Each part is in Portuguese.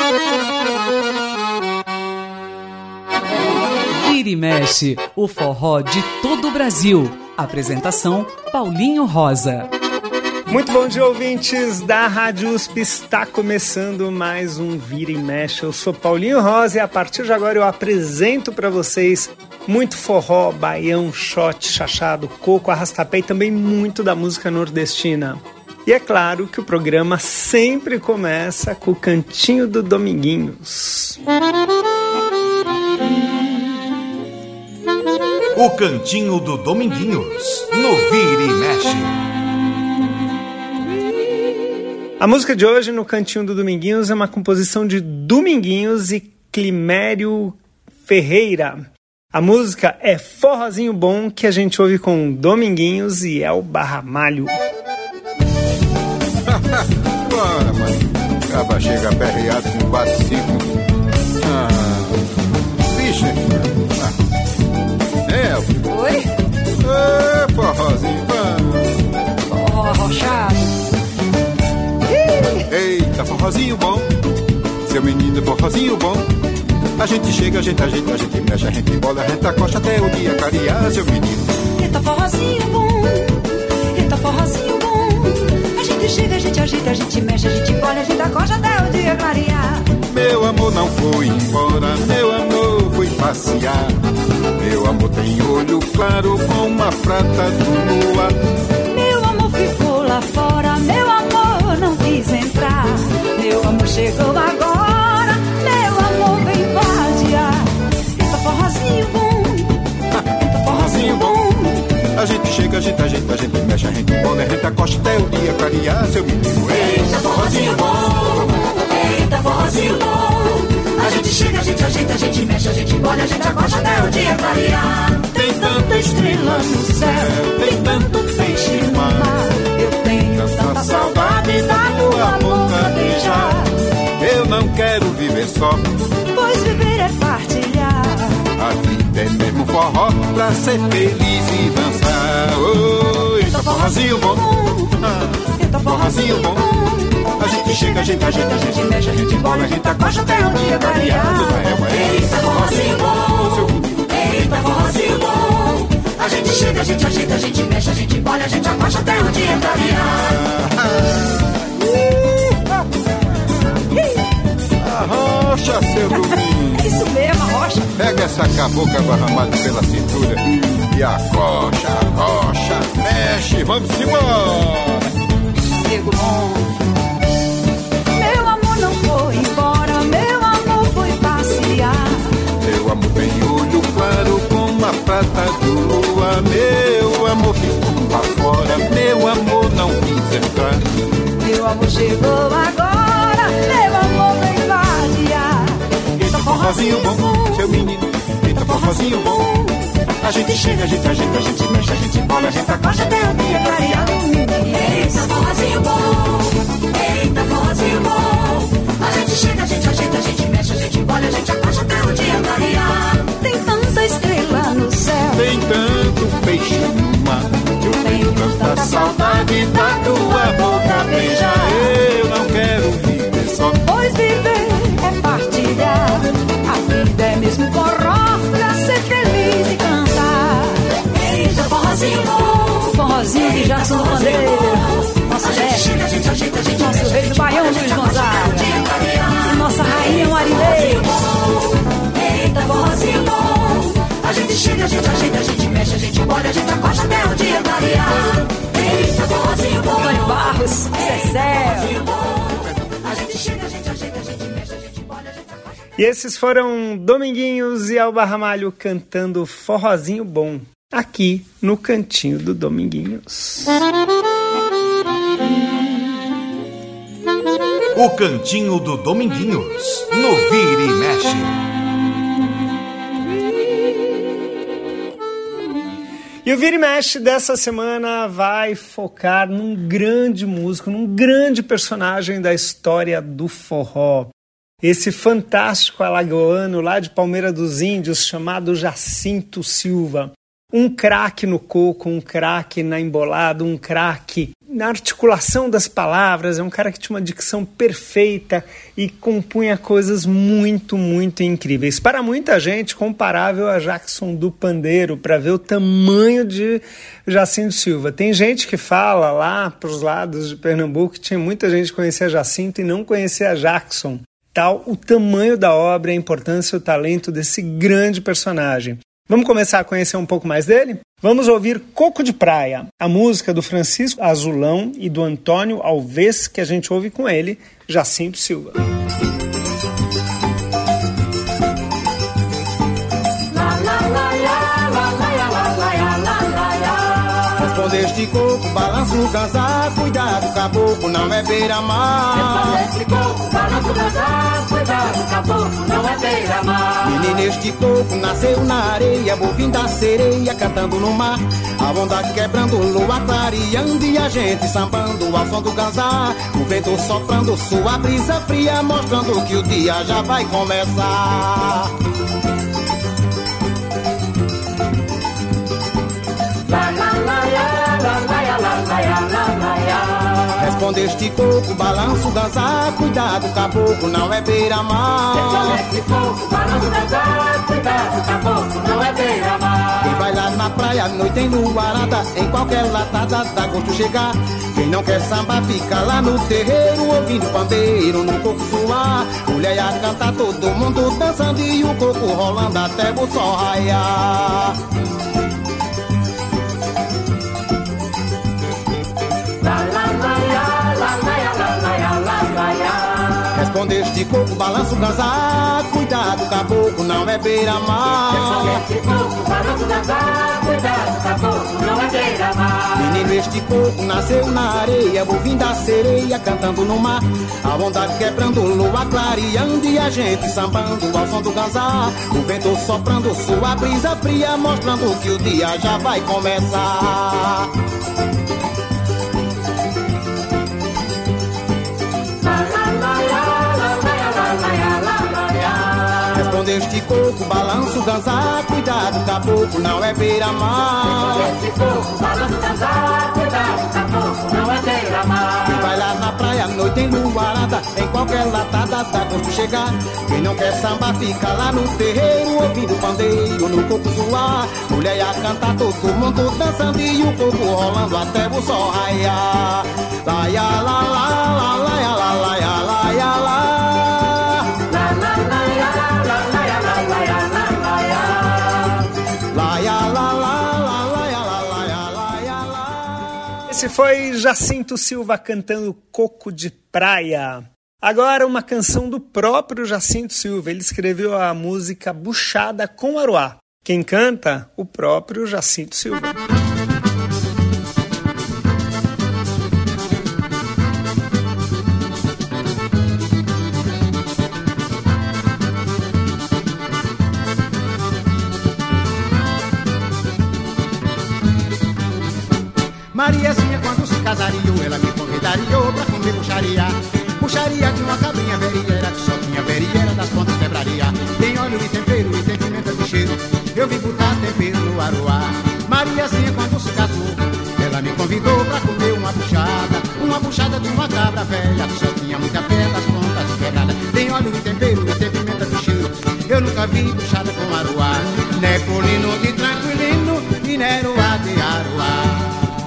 Vira e mexe, o forró de todo o Brasil. Apresentação, Paulinho Rosa. Muito bom dia, ouvintes da Rádio USP. Está começando mais um Vira e Mexe. Eu sou Paulinho Rosa e a partir de agora eu apresento para vocês muito forró, baião, shot, chachado, coco, arrastapé e também muito da música nordestina. E é claro que o programa sempre começa com o Cantinho do Dominguinhos. O Cantinho do Dominguinhos, no Vira e Mexe. A música de hoje no Cantinho do Dominguinhos é uma composição de Dominguinhos e Climério Ferreira. A música é Forrozinho Bom, que a gente ouve com Dominguinhos e Elba Ramalho. Bora, mano. Acaba, chega aperreado com 4, 5. Bicho, Oi? Forrozinho, Forró arrochado. Eita, forrozinho bom. Seu menino, forrozinho bom. A gente chega, a gente mexe, a gente bola, a gente acosta até o dia clarear, seu menino. Eita, forrozinho bom. Eita, forrozinho bom. A gente chega, a gente agita, a gente mexe, a gente bola, a gente acosta até o dia clarear. Meu amor não foi embora, meu amor foi passear. Meu amor tem olho claro como a prata do luar. Meu amor ficou lá fora, meu amor não quis entrar. Meu amor chegou agora, meu amor vem vadiar. Eita, forrozinho bom. Eita, forrozinho bom. A gente chega, a gente mexe, a gente bola, a gente acosta até o dia clarear, seu menino. Eita, forrozinho bom. Eita, forrozinho bom. A gente chega, a gente agita, a gente mexe, a gente bola, a gente acosta até o dia clarear. Tem tanta estrela no céu, tem tanto peixe no mar. Eu tenho tanta saudade da tua boca beijar. Eu não quero viver só, pois viver é partilhar. A vida é mesmo forró pra ser feliz e dançar. Oh, eita, forrozinho bom. Eita, forrozinho bom. A gente chega, a gente mexe, a gente bola, a gente acosta até o dia clarear. Eita, forrozinho bom. Eita, forrozinho bom. A gente chega, a gente agita, a gente mexe, a gente bola, a gente acosta até o dia clarear. Arrocha, seu Domingo. É isso mesmo, arrocha. Pega essa cabocla barramada pela cintura e arrocha, mexe, vamos embora. Nego bom. Meu amor não foi embora, meu amor foi passear. Meu amor tem olho claro como a prata do luar. Meu amor ficou lá fora, meu amor não quis entrar. Meu amor chegou agora, meu amor vem vadiar. Eita, forrozinho bom, seu menino. Eita, forrozinho bom. A gente chega, a gente agita, a gente mexe, a gente bola, a gente acosta até o dia clarear. Eita, forrozinho bom. Eita, forrozinho bom. A gente chega, a gente agita, a gente mexe, a gente bola, a gente acosta até o dia clarear. Tem tanta estrela no céu, tem tanto peixe no mar. Eu tenho tanta saudade da tua boca beijar. Eu não quero viver só, pois viver é partilhar. A vida é mesmo forró pra ser feliz e cantar. Eita, forrozinho bom. Forrozinho de Jackson Bandeira. Nossa chefe, nosso rei do Baião Luiz Gonzaga. E nossa rainha Marilei. Eita, forrozinho bom. A gente chega, a gente agita, a gente mexe, a gente bola, a gente acosta até o dia clarear. Eita, forrozinho bom. Antônio Barros, Cecé. A gente chega, a gente agita, a gente mexe, a gente bola, a gente acosta. E esses foram Dominguinhos e Elba Ramalho cantando Forrozinho Bom, aqui no Cantinho do Dominguinhos. O Cantinho do Dominguinhos, no Vira e Mexe. E o Vira e Mexe dessa semana vai focar num grande músico, num grande personagem da história do forró. Esse fantástico alagoano lá de Palmeira dos Índios chamado Jacinto Silva. Um craque no coco, um craque na embolada, um craque na articulação das palavras. É um cara que tinha uma dicção perfeita e compunha coisas muito, muito incríveis. Para muita gente, comparável a Jackson do Pandeiro, para ver o tamanho de Jacinto Silva. Tem gente que fala lá para os lados de Pernambuco que tinha muita gente que conhecia Jacinto e não conhecia Jackson. Tal o tamanho da obra, a importância e o talento desse grande personagem. Vamos começar a conhecer um pouco mais dele? Vamos ouvir Coco de Praia, a música do Francisco Azulão e do Antônio Alves, que a gente ouve com ele, Jacinto Silva. Respondeste coco, balança o casar, cuidado, caboclo, não é beira-mar. Respondeste coco, balança o casar, cuidado, caboclo, não é beira-mar. Menina, este coco nasceu na areia, bovim da sereia, cantando no mar. A onda quebrando, lua clareando e a gente sambando ao som do casar. O vento soprando, sua brisa fria, mostrando que o dia já vai começar. Respondeste coco, balança o gazá, cuidado, caboclo, não é beira-mar. Respondeste coco, balança o gazá, cuidado, caboclo, não é beira-mar. Quem vai lá na praia, à noite em luarada, em qualquer latada dá gosto chegar. Quem não quer samba fica lá no terreiro, ouvindo pandeiro no coco suar. Mulher a cantar, todo mundo dançando e o coco rolando até o sol raiar. Respondeste coco, balança o gazá, cuidado, caboclo, não é beira-mar. Respondeste coco, balança o gazá, cuidado, caboclo, não é beira-mar. Menino, este coco nasceu na areia, bovim da sereia, cantando no mar. A onda quebrando, lua clareando e a gente sambando ao som do gazá. O vento soprando, sua brisa fria, mostrando que o dia já vai começar. Respondeste coco, balança o gazá, cuidado, caboclo, não é beira-mar. Respondeste coco, balança o gazá, cuidado, caboclo, não é beira-mar. Quem vai lá na praia, à noite em luarada, em qualquer latada dá gosto chegar. Quem não quer samba fica lá no terreiro, ouvindo pandeiro no coco zoar. Mulher a cantar, todo mundo dançando e o coco rolando até o sol raiar. Lá, ya, lá, lá, lá, lá, ya, lá, lá, ya, lá, ya, lá. Esse foi Jacinto Silva cantando Coco de Praia. Agora uma canção do próprio Jacinto Silva. Ele escreveu a música Buchada com Aruá. Quem canta? O próprio Jacinto Silva. Mariazinha, quando se casaria, ela me convidaria pra comer bucharia. Bucharia de uma cabrinha verieira, que só tinha verieira, das pontas quebraria. Tem óleo e tempero e tem pimenta de cheiro, eu vim botar tempero no aruá. Mariazinha, quando se casou, ela me convidou pra comer uma buchada de uma cabra velha, que só tinha muita pé, das pontas quebradas. Tem óleo e tempero e tem pimenta de cheiro, eu nunca vi buchada com aruá. Né colino de tranquilino e neruá de aruá.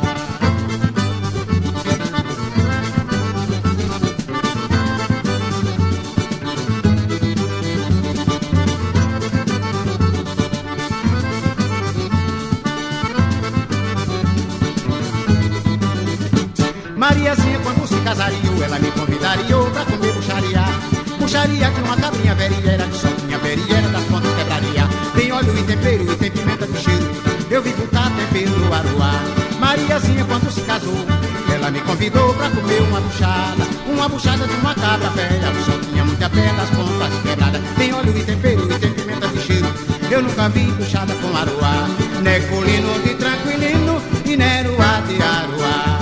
Mariazinha, quando se casaria, ela me convidaria pra comer bucharia. Bucharia de uma cabrinha verieira, que só tinha verieira, das pontas quebraria. Tem óleo e tempero e tem pimenta de cheiro, eu vim botar tempero no aruá. Mariazinha, quando se casou, ela me convidou pra comer uma buchada de uma cabra velha, que só tinha muita pé, das pontas quebradas. Tem óleo e tempero e tem pimenta de cheiro, eu nunca vi buchada com aruá. Né colino de tranquilino e neruá de aruá.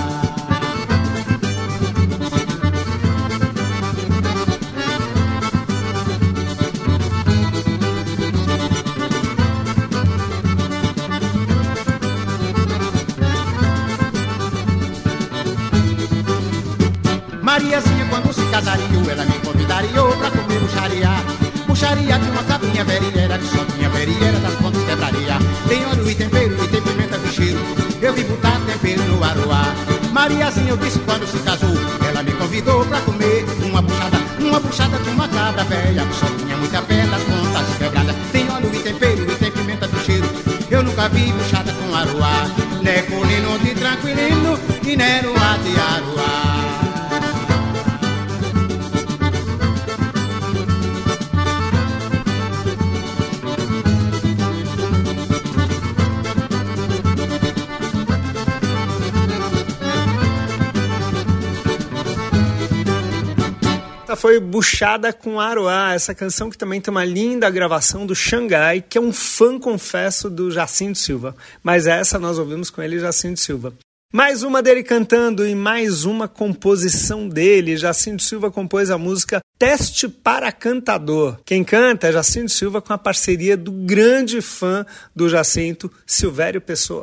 casario, ela me convidaria pra comer bucharia. Bucharia de uma cabrinha veriera, que só tinha veriera das pontas quebraria. Tem óleo e tempero e tem pimenta de cheiro, eu vim botar tempero no aroá. Mariazinha eu disse quando se casou, ela me convidou pra comer uma buchada de uma cabra velha, que só tinha muita pé das pontas quebradas. Tem óleo e tempero e tem pimenta de cheiro, eu nunca vi buchada com aroá. Né colino de tranquilino e né no ar de aroá. Foi Buchada com Aroá, essa canção que também tem uma linda gravação do Xangai, que é um fã, confesso, do Jacinto Silva. Mas essa nós ouvimos com ele, Jacinto Silva. Mais uma dele cantando e mais uma composição dele. Jacinto Silva compôs a música Teste para Cantador. Quem canta é Jacinto Silva com a parceria do grande fã do Jacinto, Silvério Pessoa.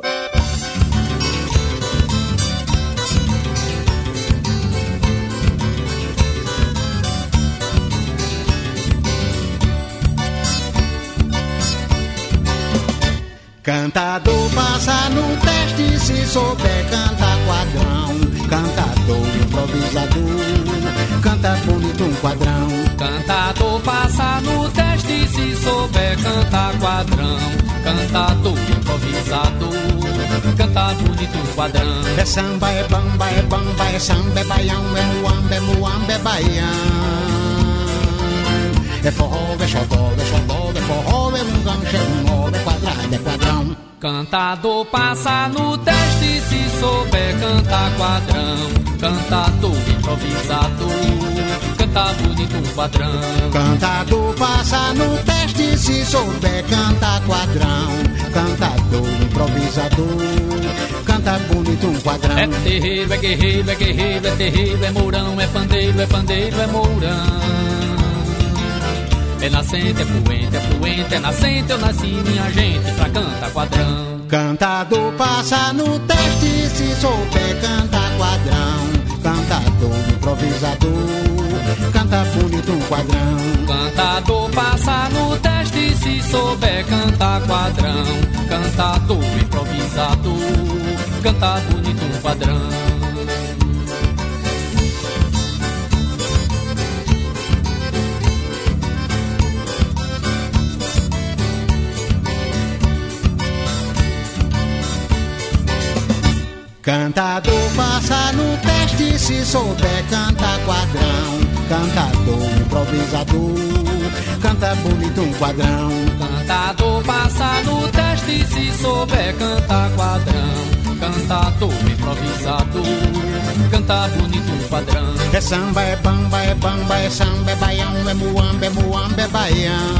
Cantador passa no teste se souber cantar quadrão. Cantador improvisador, canta bonito um quadrão. Cantador passa no teste se souber cantar quadrão. Cantador improvisador, canta bonito um quadrão. É samba, é bamba, é bamba, é samba, é baião, é muamba, é baião. É forró, é xodó, é forró, é um gancho, é um nó, é quadrado, é quadrão. Cantador passa no teste se souber cantar quadrão. Cantador improvisador, canta bonito um quadrão. Cantador passa no teste se souber cantar quadrão. Cantador improvisador, canta bonito um quadrão. É terreiro, é guerreiro, é guerreiro, é terreiro, é mourão, é pandeiro, é mourão. É nascente, é fluente, é nascente, eu nasci minha gente pra cantar quadrão. Cantador passa no teste se souber cantar quadrão. Cantador improvisador, canta bonito um quadrão. Cantador passa no teste se souber cantar quadrão. Cantador improvisador, canta bonito um quadrão. Cantador passa no teste se souber cantar quadrão. Cantador improvisador, canta bonito um quadrão. Cantador passa no teste se souber cantar quadrão. Cantador improvisador, canta bonito um quadrão. É samba, é bamba, é bamba, é samba, é baião, é muamba, é baião.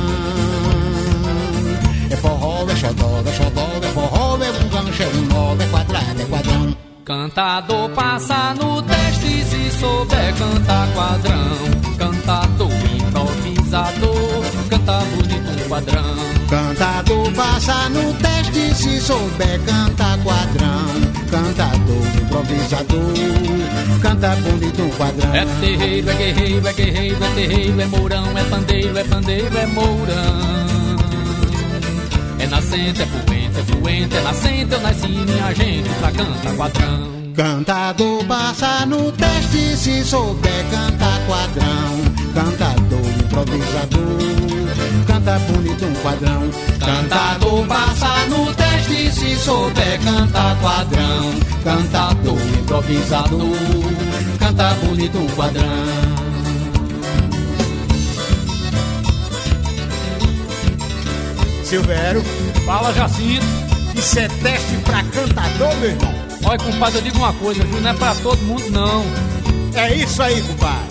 É forró, é xodó, é forró, é um gancho, é um nó, é quadrado, é quadrão. Cantador passa no teste se souber cantar quadrão. Cantador improvisador, canta bonito um quadrão. Cantador passa no teste se souber cantar quadrão. Cantador improvisador, canta bonito um quadrão. É terreiro, é guerreiro, é guerreiro, é terreiro, é mourão, é pandeiro, é mourão. É nascente, é fluente, é nascente, eu nasci minha gente pra cantar quadrão. Cantador passa no teste se souber cantar quadrão. Cantador improvisador, canta bonito um quadrão. Cantador passa no teste se souber cantar quadrão. Cantador improvisador, canta bonito um quadrão. Silvério, Fala, Jacinto. isso é teste pra cantador, meu irmão? Olha, compadre, eu digo uma coisa, viu? Não é pra todo mundo, não. É isso aí, compadre.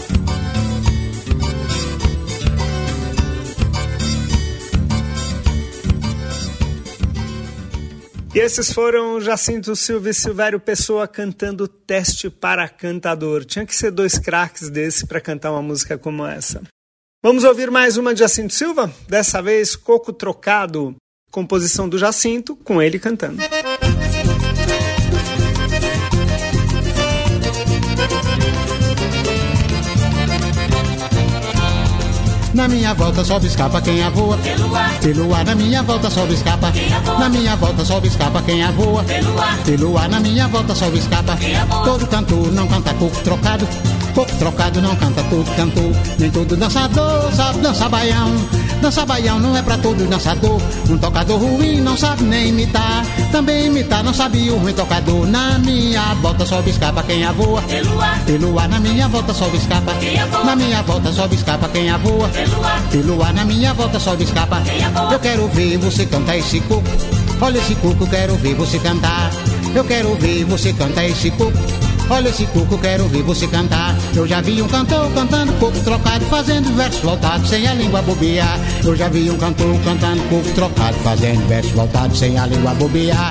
E esses foram Jacinto Silva e Silvério Pessoa cantando Teste para Cantador. Tinha que ser dois craques desse para cantar uma música como essa. Vamos ouvir mais uma de Jacinto Silva? Dessa vez, Coco Trocado, composição do Jacinto, com ele cantando. Na minha volta sobe escapa quem avoa. Pelo ar na minha volta sobe escapa. Na minha volta sobe escapa quem avoa. Pelo ar na minha volta sobe escapa. Todo cantor não canta coco trocado. Coco trocado não canta todo cantor. Nem todo dançador sabe dançar baião. Dançar baião não é pra todo dançador. Um tocador ruim não sabe nem imitar. Também imitar não sabe o ruim tocador. Na minha volta sobe escapa quem avoa. Pelo ar na minha volta sobe escapa. Na minha volta sobe escapa quem avoa. Pelo ar na minha volta sobe escapa. Eu quero ver você cantar esse coco. Olha esse coco, quero ver você cantar. Eu quero ver você cantar esse coco. Olha esse coco, quero ver você cantar. Eu já vi um cantor cantando coco trocado, fazendo verso voltado, sem a língua bobear. Eu já vi um cantor cantando coco trocado, fazendo verso voltado, sem a língua bobear.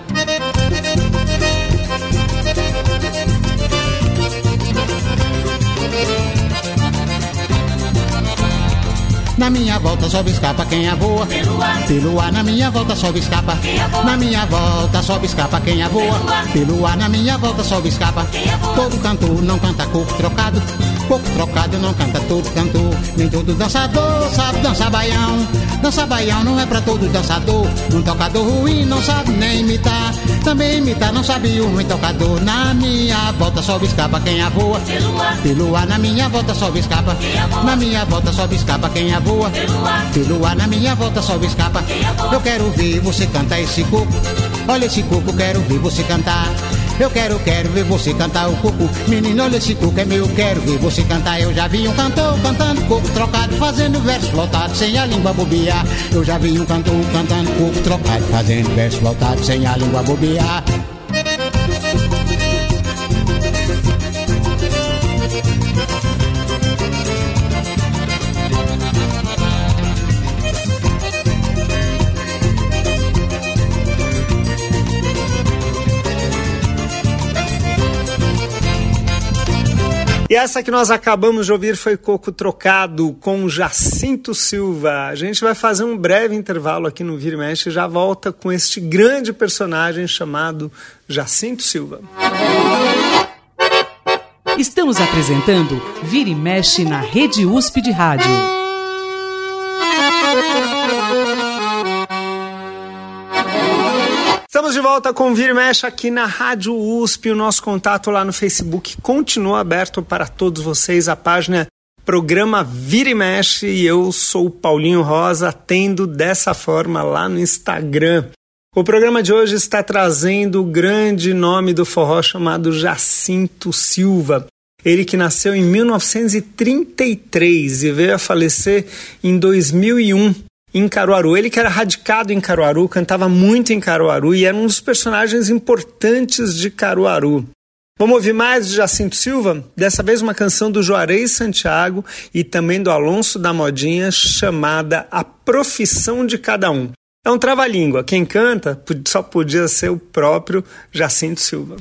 Na minha volta sobe escapa quem avoa. Pelo ar na minha volta sobe escapa. Na minha volta sobe escapa quem avoa. Pelo ar na minha volta sobe escapa. Todo cantor não canta coco trocado. Coco trocado não canta todo cantor. Nem todo dançador sabe dançar baião. Dançar baião não é pra todo dançador. Um tocador ruim não sabe nem imitar. Também imitar não sabe o ruim tocador. Na minha volta sobe escapa quem avoa. Pelo ar na minha volta sobe escapa. Na minha volta sobe escapa quem avoa. Pelo ar na minha volta sobe escapa. Eu quero ver você cantar esse coco. Olha esse coco, quero ver você cantar. Eu quero ver você cantar o coco. Menino, olha esse coco é meu, quero ver você cantar. Eu já vi um cantor cantando coco trocado, fazendo verso voltado, sem a língua bobear. Eu já vi um cantor cantando coco trocado, fazendo verso voltado, sem a língua bobear. E essa que nós acabamos de ouvir foi Coco Trocado, com Jacinto Silva. A gente vai fazer um breve intervalo aqui no Vira e Mexe e já volta com este grande personagem chamado Jacinto Silva. Estamos apresentando Vira e Mexe na Rede USP de Rádio. Estamos de volta com Vira e Mexe aqui na Rádio USP. O nosso contato lá no Facebook continua aberto para todos vocês. A página Programa Vira e Mexe e eu sou o Paulinho Rosa, atendo dessa forma lá no Instagram. O programa de hoje está trazendo o grande nome do forró chamado Jacinto Silva. Ele que nasceu em 1933 e veio a falecer em 2001. Em Caruaru. Ele que era radicado em Caruaru, cantava muito em Caruaru e era um dos personagens importantes de Caruaru. Vamos ouvir mais de Jacinto Silva? Dessa vez uma canção do Juarez Santiago e também do Alonso da Modinha, chamada A Profissão de Cada Um. É um trava-língua. Quem canta só podia ser o próprio Jacinto Silva.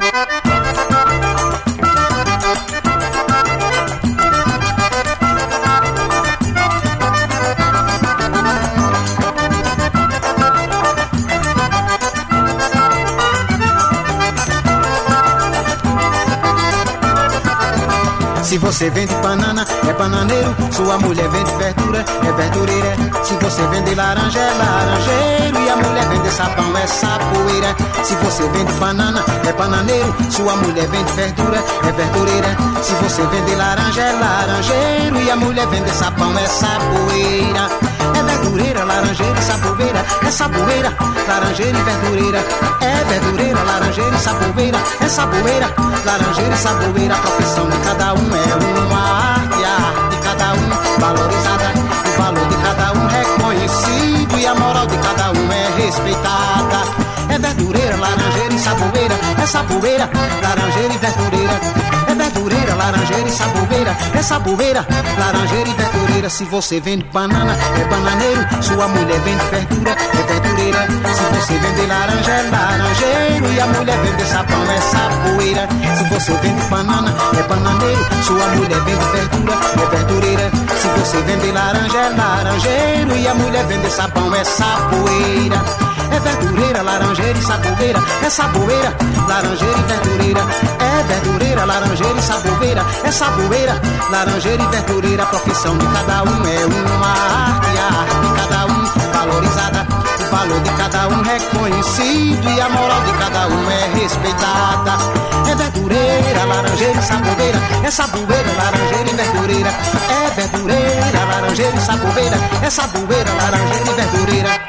Se você vende banana, é bananeiro. Sua mulher vende verdura, é verdureira. Se você vende laranja, é laranjeiro. E a mulher vende sabão, é sapoeira. Se você vende banana, é bananeiro. Sua mulher vende verdura, é verdureira. Se você vende laranja, é laranjeiro. E a mulher vende sabão, é sapoeira. É verdureira, laranjeira e saboveira. É saboeira, laranjeira e verdureira. É verdureira, laranjeira e saboveira. É saboeira, laranjeira e saboveira. A profissão de cada um é uma arte, a arte de cada um valorizada. O valor de cada um reconhecido e a moral de cada um é respeitada. É verdureira, laranjeira e saboveira. É saboeira, laranjeira e verdureira. É verdureira, laranjeira e saboveira. É saboeira, laranjeira e verdureira. Se você vende banana, é bananeiro. Sua mulher vende verdura, é verdureira. Se você vende laranja, é laranjeiro. E a mulher vende sabão, é saboeira. Se você vende banana, é bananeiro. Sua mulher vende verdura, é verdureira. Se você vende laranja, é laranjeiro. E a mulher vende sabão, é saboeira. É verdureira, laranjeira e saboeira, é saboeira, laranjeira e verdureira. É verdureira, laranjeira e saboeira, é saboeira, laranjeira e verdureira. A profissão de cada um é uma arte, a arte de cada um valorizada, o valor de cada um reconhecido e a moral de cada um é respeitada. É verdureira, laranjeira e saboeira, é saboeira, laranjeira e verdureira. É verdureira, laranjeira e saboeira, é saboeira, laranjeira e verdureira.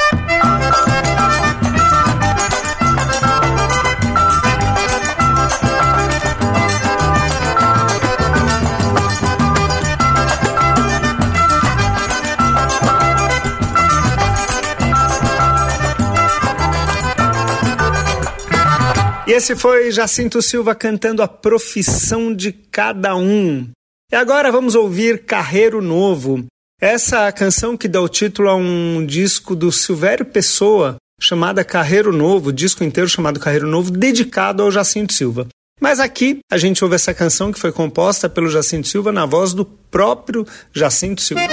E esse foi Jacinto Silva cantando A Profissão de Cada Um. E agora vamos ouvir Carreiro Novo. Essa canção que dá o título a um disco do Silvério Pessoa, chamada Carreiro Novo, disco inteiro chamado Carreiro Novo, dedicado ao Jacinto Silva. Mas aqui a gente ouve essa canção que foi composta pelo Jacinto Silva na voz do próprio Jacinto Silva.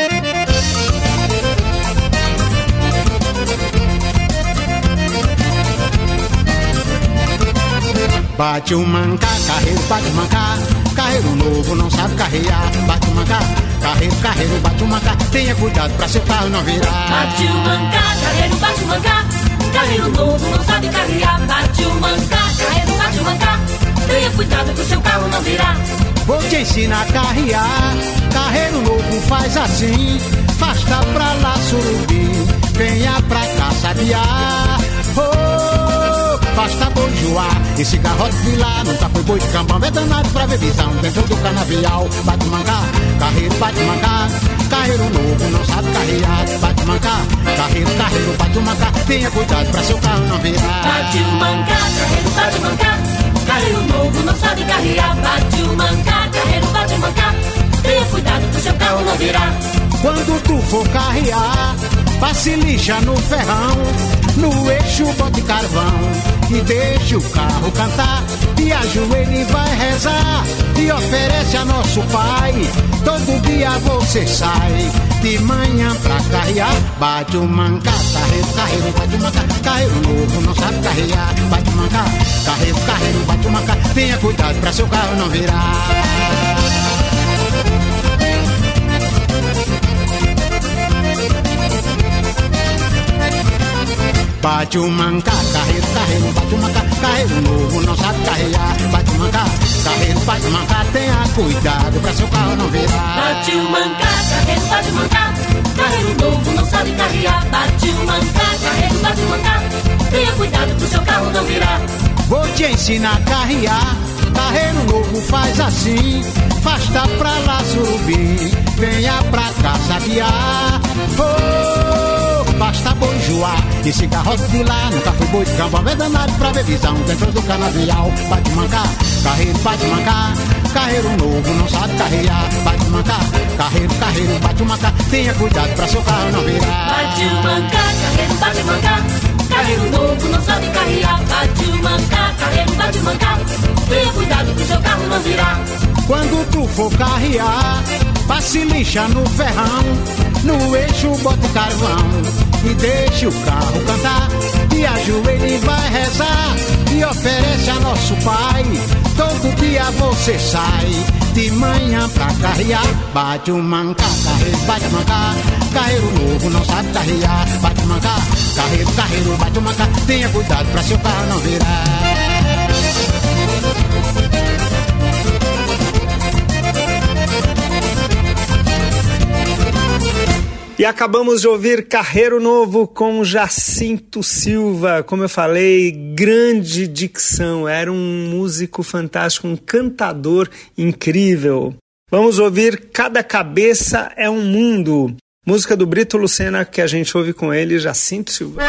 Bate o mancá, carreiro, bate o mancá, carreiro novo não sabe carrear. Bate o mancá, carreiro, carreiro, bate o mancá, tenha cuidado pra seu carro não virar. Bate o mancá, carreiro, bate o mancá, carreiro novo não sabe carrear. Bate o mancá, carreiro, bate o mancá, tenha cuidado pro seu carro não virar. Vou te ensinar a carrear, carreiro novo faz assim, fasta pra lá surubim, venha pra cá sabiá. Basta bojoar, esse garrote de lá nunca foi boi de cambão, é danado pra ver visão dentro do canavial. Bate mancá, carreiro, bate mancá, carreiro novo não sabe carrear. Bate mancá, carreiro, carreiro, bate mancá, tenha cuidado pra seu carro não virar. Bate o mancá, carreiro, bate mancá, carreiro novo não sabe carrear. Bate o mancá, carreiro, bate mancá, tenha cuidado pro seu carro não virar. Quando tu for carrear, passe lixa no ferrão, no eixo bote carvão e deixa o carro cantar, e ajoelha e vai rezar e oferece a nosso Pai. Todo dia você sai de manhã pra carrear. Bate o mancá, carreiro, carreiro, bate o mancá, carreiro novo não sabe carrear. Bate o mancá, carreiro, carreiro, bate o mancá, tenha cuidado pra seu carro não virar. Bate o mancá, carreiro, carreiro, bate o mancá, carreiro novo não sabe carrear. Bate o mancá, carreiro, bate o mancá, tenha cuidado pra seu carro não virar. Bate o mancá, carreiro, bate o mancá, carreiro novo não sabe carrear. Bate o mancá, carreiro, bate o mancá, tenha cuidado pro seu carro não virar. Vou te ensinar a carrear, carreiro novo faz assim, fasta pra lá surubim, venha pra cá sabiá. Basta bojoar, esse garrote de lá nunca foi boi de cambão, é danado pra ver visão dentro do canavial. Bate mancá, carreiro, bate mancá, carreiro novo não sabe carrear. Bate mancá, carreiro, carreiro, bate mancá, tenha cuidado pra seu carro não virar. Bate o mancá, carreiro, bate mancá, carreiro novo não sabe carrear. Bate o mancá, carreiro, bate mancá, tenha cuidado pro seu carro não virar. Quando tu for carrear, passe lixa no ferrão, no eixo bote carvão e deixa o carro cantar, e ajoelha e vai rezar e oferece a nosso Pai. Todo dia você sai de manhã pra carrear. Bate o mancá, carreiro, bate o mancá, carreiro novo não sabe carrear. Bate o mancá, carreiro, carreiro, bate o mancá, tenha cuidado pra seu carro não virar. E acabamos de ouvir Carreiro Novo com Jacinto Silva. Como eu falei, grande dicção, era um músico fantástico, um cantador incrível. Vamos ouvir Cada Cabeça é um Mundo, música do Brito Lucena que a gente ouve com ele, Jacinto Silva.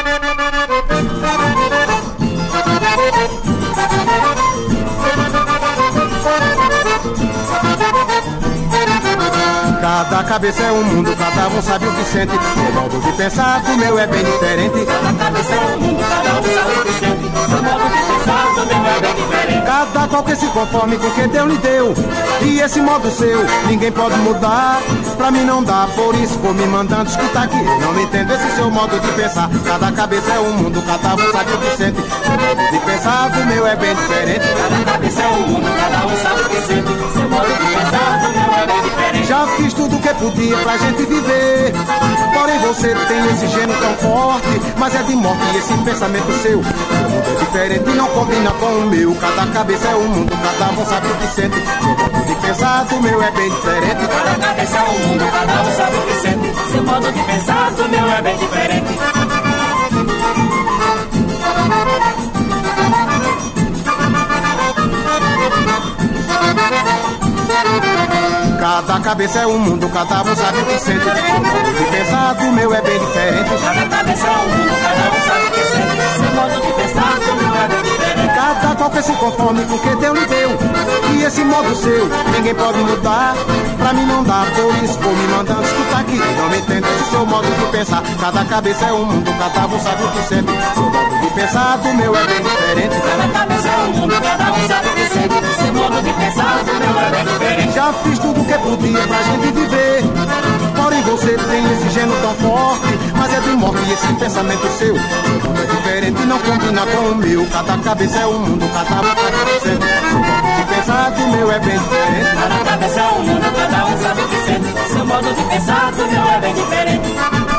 Cada cabeça é um mundo, cada um sabe o que sente. O modo de pensar do meu é bem diferente. Cada cabeça é um mundo, cada um sabe o que sente. O modo de pensar do meu é bem diferente. Cada qual que se conforme com o que Deus lhe deu. E esse modo seu, ninguém pode mudar. Pra mim não dá, por isso vou me mandando escutar que eu não entendo esse seu modo de pensar. Cada cabeça é um mundo, cada um sabe o que sente. O modo de pensar do meu é bem diferente. Cada cabeça é um mundo, cada um sabe o que sente. Seu modo de pensar do meu é bem diferente. Já fiz tudo o que podia pra gente viver. Porém você tem esse gênio tão forte, mas é de morte esse pensamento seu. Seu mundo é diferente e não combina com o meu. Cada cabeça é um mundo, cada um sabe o que sente. Seu modo de pensar do meu é bem diferente. Cada cabeça é um mundo, cada um sabe o que sente. Seu modo de pensar do meu é bem diferente. Cada cabeça é um mundo, cada um sabe o que sente. O modo de pensar do meu é bem diferente. Cada cabeça é um mundo, cada um sabe o que sente. Seu modo de pensar do meu é bem diferente. Cada qual que se conforme com o que Deus lhe deu. E esse modo seu, ninguém pode mudar. Pra mim não dá, por isso vou me mandando escutar aqui. Não me entendo esse seu modo de pensar. Cada cabeça é um mundo, cada um sabe o que sente. Seu modo de pensar do meu é bem diferente. Cada cabeça é um mundo, cada um sabe o que sente. Seu modo de pensar do meu é bem diferente. Já fiz tudo o que podia pra gente viver. Porém você tem esse gênio tão forte, mas é de morte esse pensamento seu. Seu mundo é diferente e não combina com o meu. Cada cabeça é um mundo, cada um sabe o que sente. Seu modo de pensar do meu é bem diferente. Cada cabeça é um mundo, cada um sabe o que sente. Seu modo de pensar do meu é bem diferente.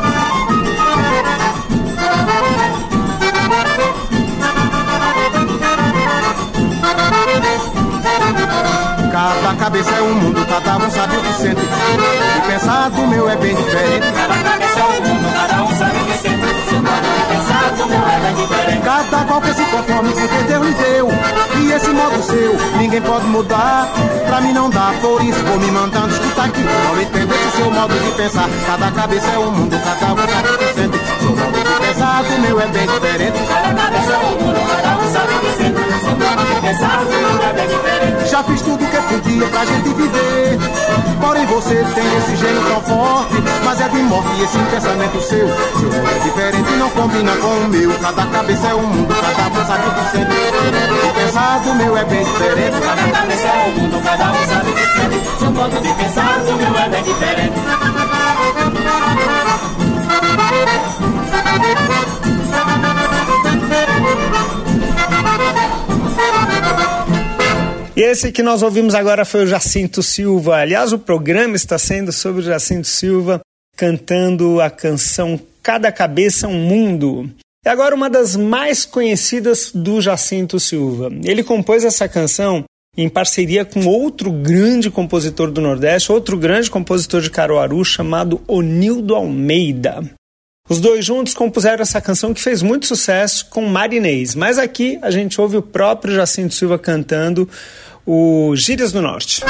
Cada cabeça é um mundo, cada um sabe o que sente. O pensar do meu é bem diferente. Cada cabeça é um mundo, cada um sabe o que sente. Seu modo de pensar do meu é bem diferente. Cada qual que se conforme com o que Deus lhe deu. E esse modo seu, ninguém pode mudar. Pra mim não dá, por isso vou me mandando escutar aqui. Não entendo esse seu modo de pensar. Cada cabeça é um mundo, cada um sabe o que sente. Seu modo de pensar do meu é bem diferente. Cada cabeça é um mundo, cada um sabe o que sente. Seu modo de pensar do meu é bem diferente. Já fiz tudo o que podia pra gente viver. Porém você tem esse gênio tão forte, mas é de morte esse pensamento seu. Seu mundo é diferente e não combina com o meu. Cada cabeça é um mundo, cada um sabe o que sente. O pensar do meu é bem diferente. Cada cabeça é um mundo, cada um sabe o que sente. Seu modo de pensar do meu é bem diferente. E esse que nós ouvimos agora foi o Jacinto Silva. Aliás, o programa está sendo sobre o Jacinto Silva cantando a canção Cada Cabeça é um Mundo. E agora uma das mais conhecidas do Jacinto Silva. Ele compôs essa canção em parceria com outro grande compositor do Nordeste, outro grande compositor de Caruaru chamado Onildo Almeida. Os dois juntos compuseram essa canção que fez muito sucesso com Marinês. Mas aqui a gente ouve o próprio Jacinto Silva cantando o Gírias do Norte.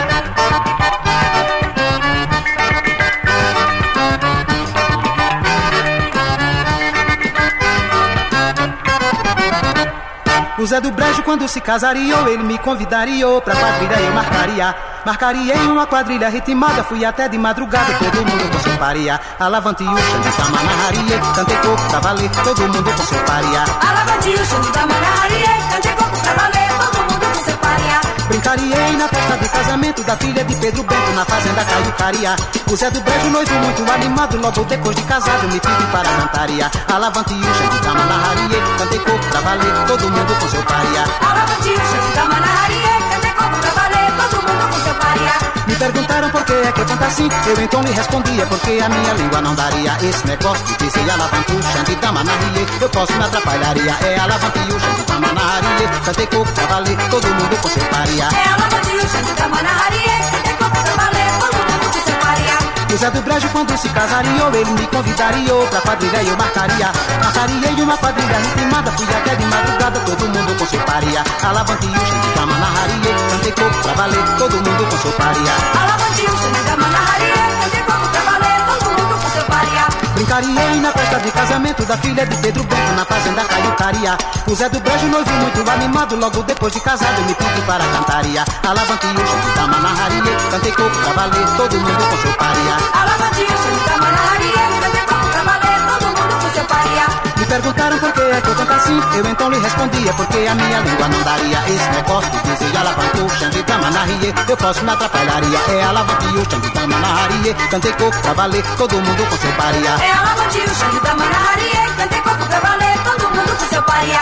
O Zé do Brejo quando se casaria, ele me convidaria pra quadrilha eu marcaria. Marcaria em uma quadrilha ritmada, fui até de madrugada, todo mundo com seu paria. Alavante o xande da manarraria, cantei coco pra valer, todo mundo com seu paria. Alavante o xande da manarraria, cantei coco pra valer, todo mundo com seu paria. Brincariei na festa de casamento da filha de Pedro Bento, na fazenda Caiucaria. O Zé do Brejo, noivo muito animado, logo depois de casado me pedi para cantaria. Alavante o xande da manarraria, cantei coco pra valer, todo mundo com seu paria. Alavante o xande da manarraria, cantei coco pra valer, todo mundo com seu paria. Me perguntaram por que é que eu canto assim, eu então lhe respondia porque a minha língua não daria. Esse negócio de dizer alavante o xande da manarraria, eu posso me atrapalharia. É alavante o xande da manarraria, cantei coco pra valer, todo mundo com seu paria. É alavante o xande da manarraria, cantei coco pra valer, todo mundo com seu paria. O Zé do Brejo quando se casaria, ele me convidaria pra quadrilha eu marcaria. Marcaria em uma quadrilha ritmada, fui até de madrugada, todo mundo com seu paria. Alavante o xande da manarraria, cantei coco pra valer, todo mundo com seu paria. Alavante o xande da manarraria, cantei coco pra valer, todo mundo com seu paria. Mariei na festa de casamento da filha de Pedro Bento, na fazenda Caiutaria. O Zé do Brejo, noivo muito animado, logo depois de casado me pedi para cantaria. Alavancei o chão de dama na harie, cantei coco pra valer, todo mundo com seu paria. Alavancei o chão de dama na harie, cantei coco pra valer, todo mundo com seu paria. Me perguntaram por que é que eu canto assim, eu então lhe respondia porque a minha língua não daria. Esse negócio de dizer alavancei o chão de dama na harie, eu posso me atrapalharia. É alavancei o chão de dama na harie, cantei coco pra valer, todo mundo com seu paria. É alavancei o chão de dama na harie, cantei coco pra valer, todo mundo com seu paria.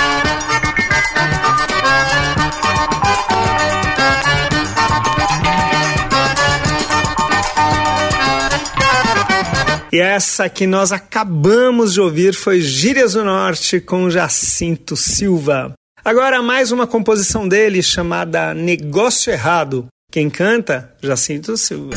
E essa que nós acabamos de ouvir foi Gírias do Norte com Jacinto Silva. Agora mais uma composição dele chamada Negócio Errado. Quem canta? Jacinto Silva.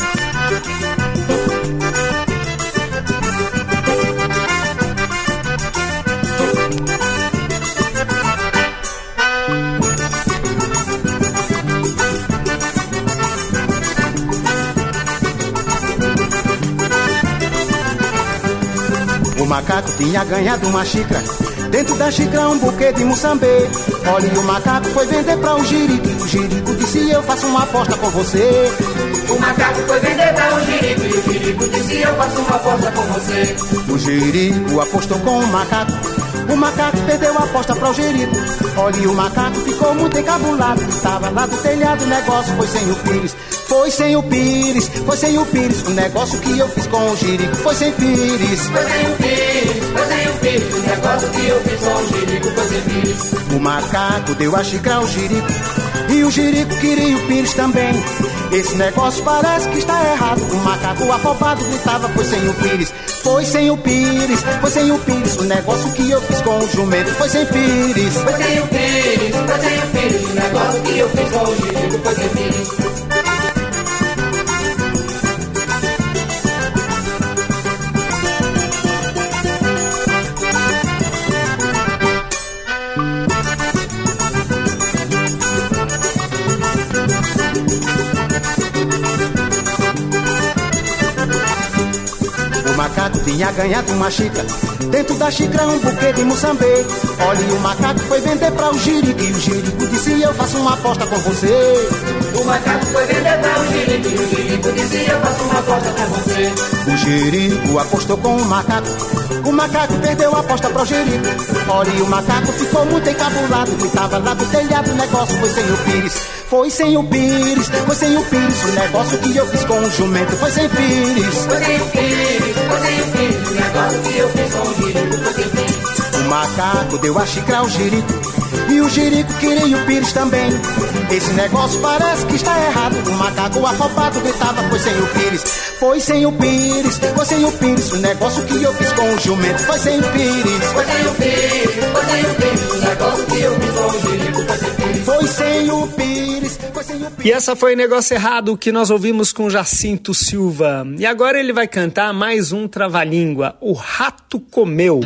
O macaco tinha ganhado uma xícara, dentro da xícara um buquê de Moçambê. Olha, o macaco foi vender pra o Jirico, e o Jirico disse eu faço uma aposta com você. O macaco foi vender pra o Jirico, e o Jirico disse eu faço uma aposta com você. O Jirico apostou com o macaco perdeu a aposta pra o Jirico. Olha, o macaco ficou muito encabulado, estava lá do telhado, o negócio foi sem o Pires. Foi sem o Pires, foi sem o Pires, o negócio que eu fiz com o Jirico foi sem Pires. Foi sem o Pires, foi sem o Pires, o negócio que eu fiz com o Jirico foi sem Pires. O macaco deu a xícara ao Jirico, e o Jirico queria o Pires também. Esse negócio parece que está errado. O macaco afobado gritava, foi sem o Pires. Foi sem o Pires, foi sem o Pires, o negócio que eu fiz com o jumento foi sem Pires. Foi sem o Pires, foi sem o Pires, o negócio que eu fiz com o Jirico foi sem Pires. O macaco tinha ganhado uma xícara, dentro da xícara um buquê de Moçambê. Olha, o macaco foi vender pra o Jirico, e o Jirico disse eu faço uma aposta com você. O macaco foi vender pra o Jirico, e o Jirico disse eu faço uma aposta com você. O Jirico apostou com o macaco perdeu a aposta pro Jirico. Olha, o macaco ficou muito encabulado, gritava lá do telhado, o negócio foi sem o Pires. Foi sem o Pires, foi sem o Pires, o negócio que eu fiz com o jumento foi sem Pires. Foi sem o Pires, foi sem o Pires, o negócio que eu fiz com o Jirico foi sem Pires. O macaco deu a xícara ao Jirico, e o Jirico queria o Pires também. Esse negócio parece que está errado. O macaco afobado gritava, foi sem o Pires. Foi sem o Pires, foi sem o Pires, o negócio que eu fiz com o jumento foi sem o Pires. Foi sem o Pires, foi sem o Pires, o negócio que eu fiz com o Jirico foi sem Pires. Foi sem o Pires, foi sem o Pires. E essa foi Negócio Errado que nós ouvimos com Jacinto Silva. E agora ele vai cantar mais um trava-língua, O Rato Comeu.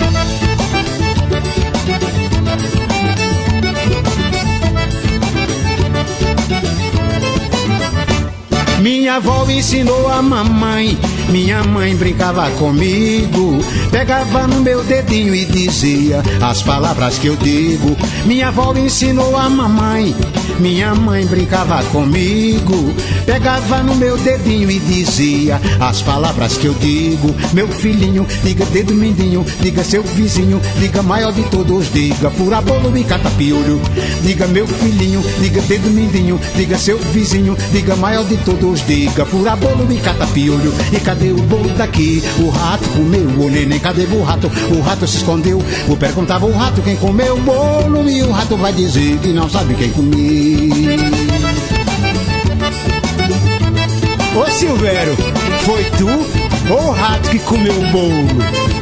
Minha avó ensinou a mamãe, minha mãe brincava comigo, pegava no meu dedinho e dizia as palavras que eu digo. Minha avó ensinou a mamãe, minha mãe brincava comigo, pegava no meu dedinho e dizia as palavras que eu digo. Meu filhinho, diga dedo mindinho, diga seu vizinho, diga maior de todos, diga fura bolo e cata piolho. Diga meu filhinho, diga dedo mindinho, diga seu vizinho, diga maior de todos, diga fura bolo e cata piolho. E cadê o bolo daqui? O rato comeu o neném, cadê o rato? O rato se escondeu. Vou perguntar ao rato quem comeu o bolo, e o rato vai dizer que não sabe quem comeu. Ô Silvério, foi tu ou o rato que comeu o bolo?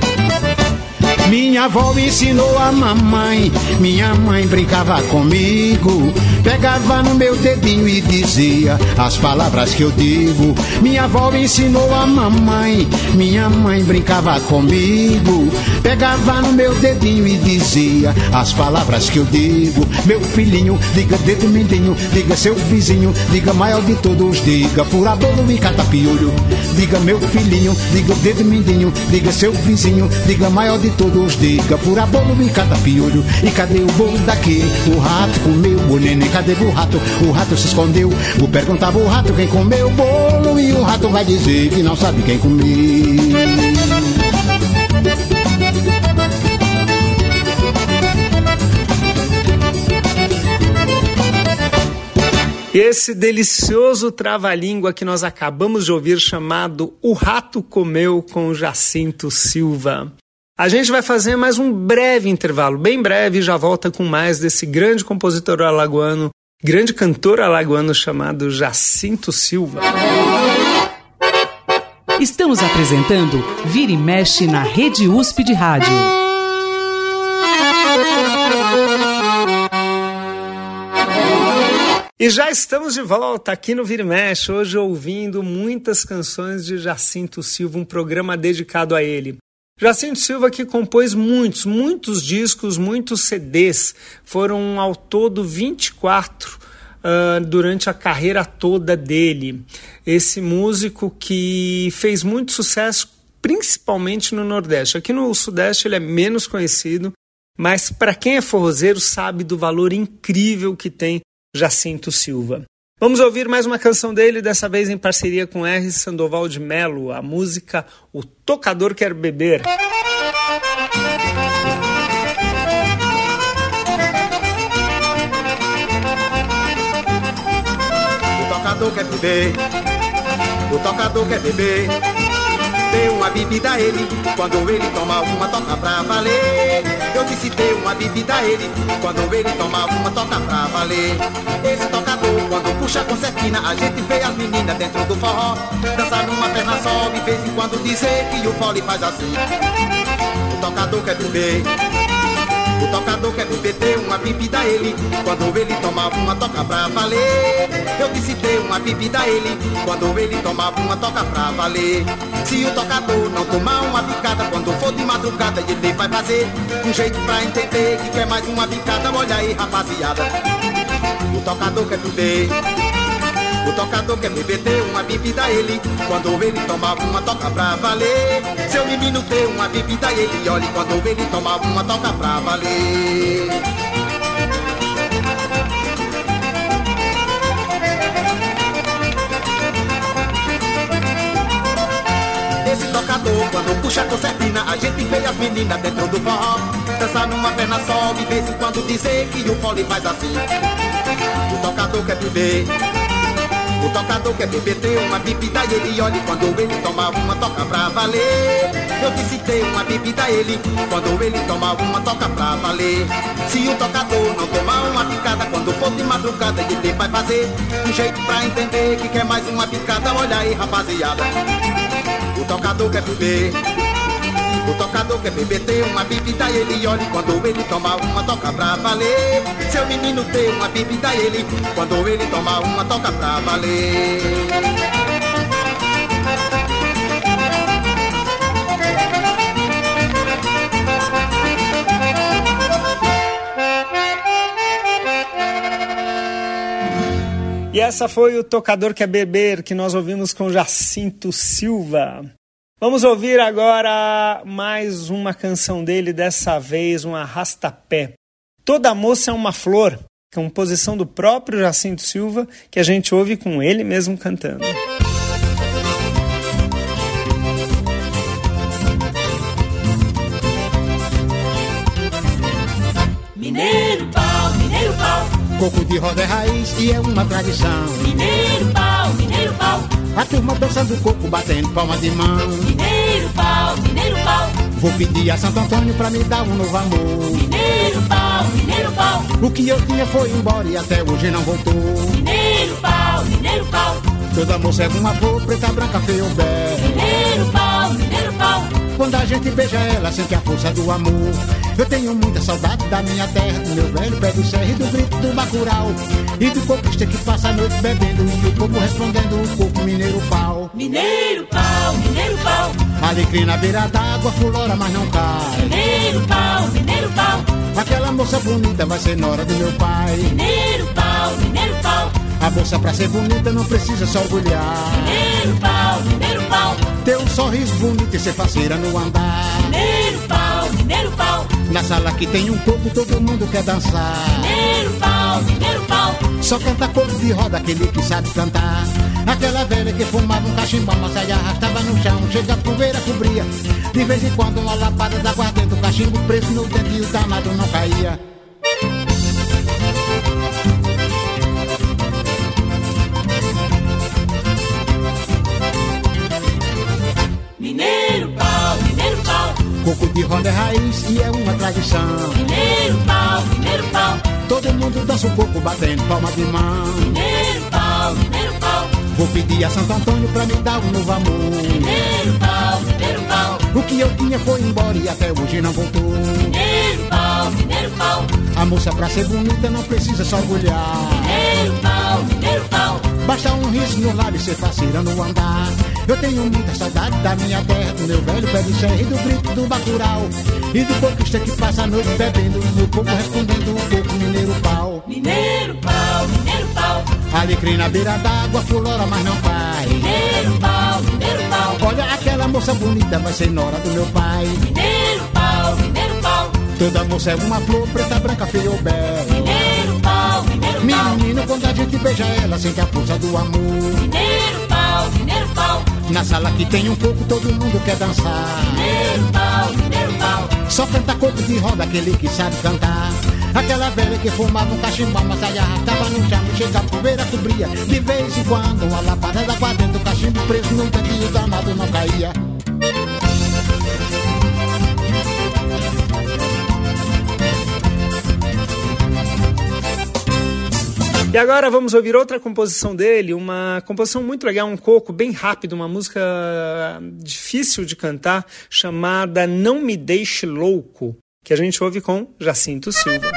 Minha avó me ensinou a mamãe, minha mãe brincava comigo, pegava no meu dedinho e dizia as palavras que eu digo. Minha avó ensinou a mamãe, minha mãe brincava comigo. Pegava no meu dedinho e dizia as palavras que eu digo. Meu filhinho, diga dedo mindinho, diga seu vizinho, diga maior de todos, diga fura bolo e cata piolho. Diga meu filhinho, diga dedo mindinho, diga seu vizinho, diga maior de todos, diga fura bolo e cata piolho. E cadê o bolo daqui? O rato comeu, o neném, cadê o rato? O rato se escondeu. Vou perguntar ao rato quem comeu o bolo e o rato vai dizer que não sabe quem comeu. Esse delicioso trava-língua que nós acabamos de ouvir, chamado O Rato Comeu, com Jacinto Silva. A gente vai fazer mais um breve intervalo, bem breve, e já volta com mais desse grande compositor alagoano, grande cantor alagoano chamado Jacinto Silva. Estamos apresentando Vira e Mexe na Rede USP de Rádio. E já estamos de volta aqui no Vira e Mexe, hoje ouvindo muitas canções de Jacinto Silva, um programa dedicado a ele. Jacinto Silva que compôs muitos discos, muitos CDs, foram ao todo 24 durante a carreira toda dele. Esse músico que fez muito sucesso, principalmente no Nordeste. Aqui no Sudeste ele é menos conhecido, mas para quem é forrozeiro sabe do valor incrível que tem Jacinto Silva. Vamos ouvir mais uma canção dele, dessa vez em parceria com R. Sandoval de Melo, a música O Tocador Quer Beber. O tocador quer beber, o tocador quer beber. Dê uma bebida a ele, quando ele toma uma toca pra valer. Eu disse dê uma bebida a ele, quando ele toma uma toca pra valer. Esse tocador, quando puxa a concertina, a gente vê as meninas dentro do forró dançar numa perna só, de vez em quando dizer que o fole faz assim. O tocador quer beber, o tocador quer beber, dê uma bebida a ele, quando ele tomava uma toca pra valer. Eu disse dê uma bebida a ele, quando ele tomava uma toca pra valer. Se o tocador não tomar uma bicada, quando for de madrugada ele vai fazer um jeito pra entender que quer mais uma bicada. Olha aí rapaziada, o tocador quer beber, o tocador quer beber, dê uma bebida a ele, quando ele tomava uma toca pra valer. Seu menino dê uma bebida a ele, olhe, quando ele tomava uma toca pra valer. Esse tocador, quando puxa a concertina, a gente vê as meninas dentro do forró dançar numa perna só, de vez em quando dizer que o fole faz assim. O tocador quer beber, o tocador quer beber, dê uma bebida a ele, olhe, quando ele tomava uma toca pra valer. Eu disse dê uma bebida a ele, quando ele tomava uma toca pra valer. Se o tocador não tomar uma picada, quando for de madrugada ele vai fazer um jeito pra entender que quer mais uma picada. Olha aí rapaziada, o tocador quer beber, o tocador quer beber, dê uma bebida a ele, olhe, quando ele toma uma toca pra valer. Seu menino dê uma bebida a ele, quando ele toma uma toca pra valer. E essa foi o Tocador Quer Beber, que nós ouvimos com Jacinto Silva. Vamos ouvir agora mais uma canção dele, dessa vez um arrastapé. Toda moça é uma flor, composição do próprio Jacinto Silva, que a gente ouve com ele mesmo cantando. Mineiro pau, mineiro pau. Coco de roda é raiz e é uma tradição. Mineiro pau, mineiro pau. A turma dançando coco, batendo palma de mão. Mineiro pau, mineiro pau. Vou pedir a Santo Antônio pra me dar um novo amor. Mineiro pau, mineiro pau. O que eu tinha foi embora e até hoje não voltou. Mineiro pau, mineiro pau. Toda moça é uma flor, preta, branca, feia ou bela. Mineiro pau, mineiro pau. quando a gente beija ela, sente a força do amor. Eu tenho muita saudade da minha terra, do meu velho pé de serra e do grito do bacural. E do coquista que passa a noite bebendo e o povo respondendo o coco mineiro pau. Mineiro pau, mineiro pau. Alecrim na beira d'água, fulora mas não cai. Mineiro pau, mineiro pau. Aquela moça bonita vai ser nora do meu pai. Mineiro pau, mineiro pau. A moça pra ser bonita não precisa se orgulhar. Mineiro pau, mineiro pau. Ter um sorriso bonito e ser faceira no andar. Mineiro pau, mineiro pau. Na sala que tem um coco todo mundo quer dançar. Mineiro pau, mineiro pau. Só canta coco de roda aquele que sabe cantar. Aquela velha que fumava um cachimbão, mas aí arrastava no chão, chega a poeira cobria. De vez em quando uma lapada da guarda, o cachimbo preso no dente e o danado não caía. Mineiro pau, mineiro pau. Coco de roda é raiz e é uma tradição. Mineiro pau, mineiro pau. Todo mundo dança um pouco batendo palma de mão. Mineiro pau, mineiro pau. Vou pedir a Santo Antônio pra me dar um novo amor. Mineiro pau, mineiro pau. O que eu tinha foi embora e até hoje não voltou. Mineiro pau, mineiro pau. A moça pra ser bonita não precisa se orgulhar. Mineiro pau, mineiro pau. Basta um riso no lábio e ser faceira no andar. Eu tenho muita saudade da minha terra, do meu velho pé de serra e do grito do bacural. E do coquista que passa a noite bebendo e o povo respondendo o coco mineiro pau. Mineiro pau, mineiro pau. Alecrim na beira d'água, fulora mas não cai. Mineiro pau, mineiro pau. Olha aquela moça bonita, vai ser nora do meu pai. Mineiro pau, mineiro pau. Toda moça é uma flor, preta, branca, feia ou bela. Mineiro pau, mineiro pau. Menino, quando a gente beija ela, sente a força do amor. Mineiro pau, mineiro pau. Na sala que tem um coco, todo mundo quer dançar. Mineiro pau, mineiro pau. Só canta coco de roda aquele que sabe cantar. Aquela velha que fumava um cachimbão, mas aí arrastava no chão, chega a poeira cobria. De vez em quando uma lapada d'água dentro do cachimbo preso no dente e o danado não caía. E agora vamos ouvir outra composição dele, uma composição muito legal, um coco bem rápido, uma música difícil de cantar, chamada Não Me Deixe Louco, que a gente ouve com Jacinto Silva.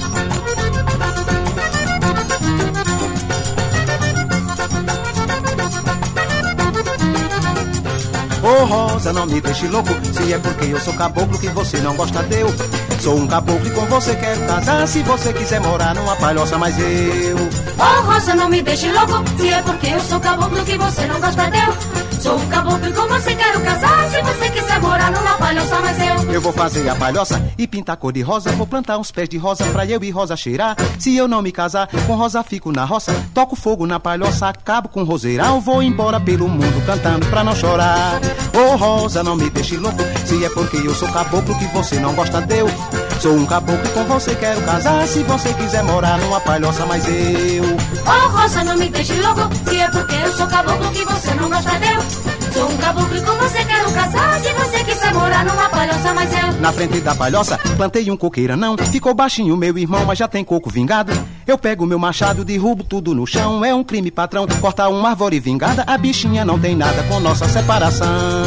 Ô Rosa, não me deixe louco, se é porque eu sou caboclo que você não gosta de eu. Sou um caboclo e com você quero casar, se você quiser morar numa palhoça, mas eu. Ô Rosa, não me deixe louco, se é porque eu sou caboclo que você não gosta de eu. Sou um caboclo e com você quero casar, se você quiser morar numa palhoça, mas eu. Eu vou fazer a palhoça e pintar cor de rosa, vou plantar uns pés de rosa pra eu e Rosa cheirar. Se eu não me casar, com Rosa fico na roça, toco fogo na palhoça, acabo com roseirão, vou embora pelo mundo cantando pra não chorar. Ô Rosa, não me deixe louco, se é porque eu sou caboclo que você não gosta de eu. Sou um caboclo e com você quero casar, se você quiser morar numa palhoça, mas eu. Ô Rosa, não me deixe louco, se é porque eu sou caboclo que você não gosta de eu. Sou um caboclo e com você quero casar, se você quiser morar numa palhoça, mas eu. Na frente da palhoça, plantei um coqueira não. Ficou baixinho meu irmão, mas já tem coco vingado. Eu pego meu machado, derrubo tudo no chão. É um crime, patrão, cortar uma árvore vingada. A bichinha não tem nada com nossa separação.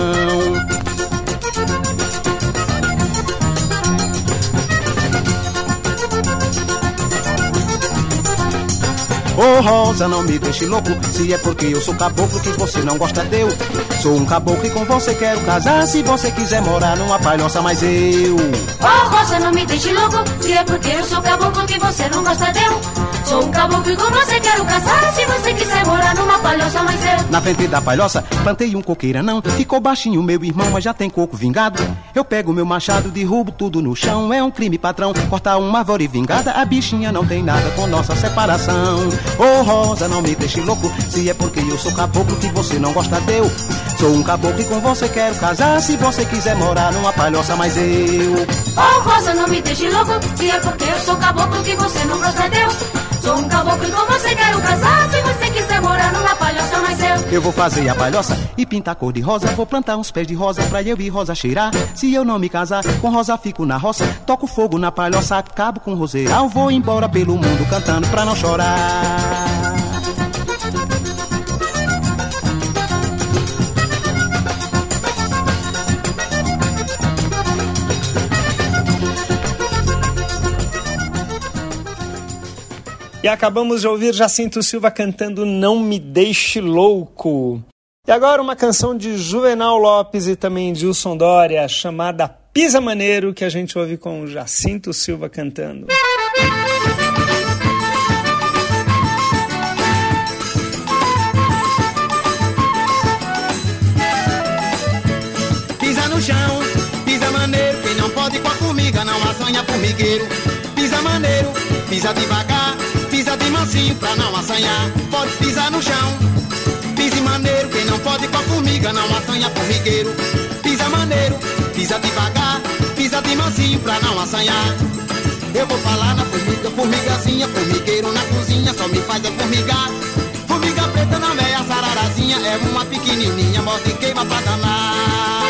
Ô Rosa, não me deixe louco, se é porque eu sou caboclo que você não gosta de eu. Sou um caboclo e com você quero casar, se você quiser morar numa palhoça, mas eu. Ô Rosa, não me deixe louco, se é porque eu sou caboclo que você não gosta de eu. Sou um caboclo e com você quero casar, se você quiser morar numa palhoça, mas eu. Na frente da palhoça, plantei um coqueira não. Ficou baixinho meu irmão, mas já tem coco vingado. Eu pego meu machado, derrubo tudo no chão. É um crime, patrão, cortar uma árvore vingada. A bichinha não tem nada com nossa separação. Ô Rosa, não me deixe louco, se é porque eu sou caboclo que você não gosta de eu. Sou um caboclo e com você quero casar, se você quiser morar numa palhoça, mas eu. Ô Rosa, não me deixe louco, se é porque eu sou caboclo que você não gosta de eu. Sou um caboclo e com você quero casar, se você quiser morar numa palhoça, mas eu. Eu vou fazer a palhoça e pintar cor de rosa, vou plantar uns pés de rosa pra eu e Rosa cheirar. Se eu não me casar, com Rosa fico na roça, toco fogo na palhoça, acabo com roseiral, vou embora pelo mundo cantando pra não chorar. E acabamos de ouvir Jacinto Silva cantando Não Me Deixe Louco. E agora uma canção de Juvenal Lopes e também de Wilson Dória, chamada Pisa Maneiro, que a gente ouve com Jacinto Silva cantando. Pisa no chão, pisa maneiro, quem não pode com a formiga não assanha formigueiro. Pisa maneiro, pisa devagar, pisa de mansinho pra não assanhar. Pode pisar no chão, pise maneiro, quem não pode com a formiga não assanha formigueiro. Pisa maneiro, pisa devagar, pisa de mansinho pra não assanhar. Eu vou falar na formiga, formigazinha, formigueiro na cozinha só me faz é formigar. Formiga preta não é a sararazinha, é uma pequenininha, morde e queima pra danar.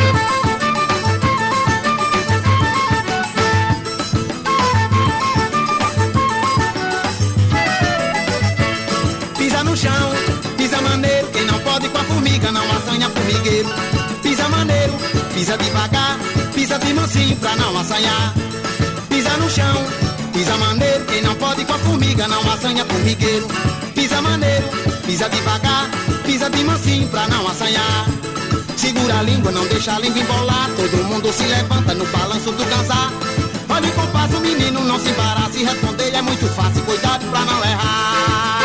Pisa no chão, pisa maneiro, quem não pode com a formiga não assanha formigueiro. Pisa maneiro, pisa devagar, pisa de mansinho pra não assanhar. Pisa no chão, pisa maneiro, quem não pode com a formiga não assanha formigueiro. Pisa maneiro, pisa devagar, pisa de mansinho pra não assanhar. Segura a língua, não deixa a língua embolar, todo mundo se levanta no balanço do cansar. Olha o compasso, menino, não se embarace, responder é muito fácil, cuidado pra não errar.